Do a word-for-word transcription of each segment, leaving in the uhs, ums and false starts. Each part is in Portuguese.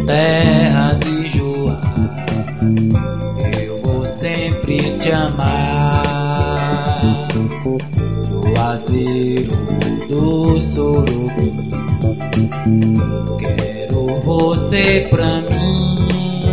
terra de Joá, eu vou sempre te amar. Juazeiro do Sorobim, quero você pra mim.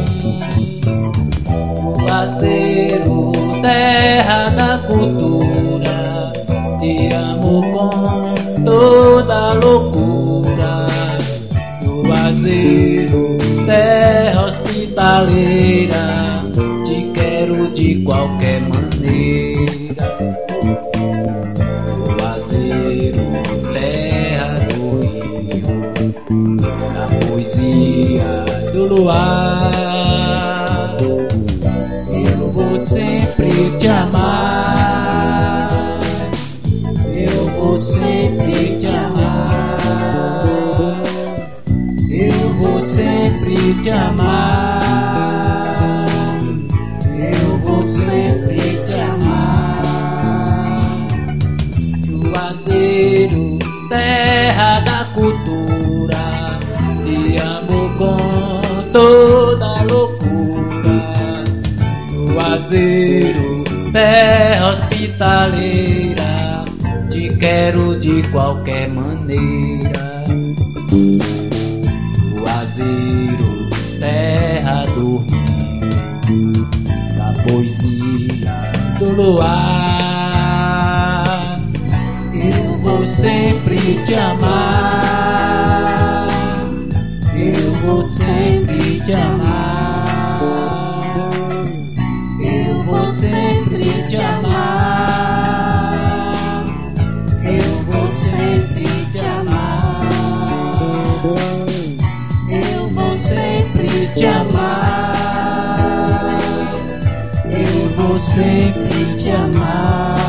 Juazeiro, terra da cultura, te amo com toda loucura. Juazeiro, terra hospitaleira, te quero de qualquer maneira. Juazeiro, terra do rio, da poesia do luar, eu vou sempre te amar, eu vou sempre te amar, eu vou sempre te amar, eu vou sempre te amar. Juazeiro, terra da cultura, te amo com toda loucura. Juazeiro, terra hospitaleira, te quero de qualquer maneira. Juazeiro, terra do rio, da poesia do luar, eu vou sempre te amar, eu vou sempre te amar, eu vou sempre te amar, eu vou sempre te amar, eu vou sempre te amar, eu vou sempre te amar.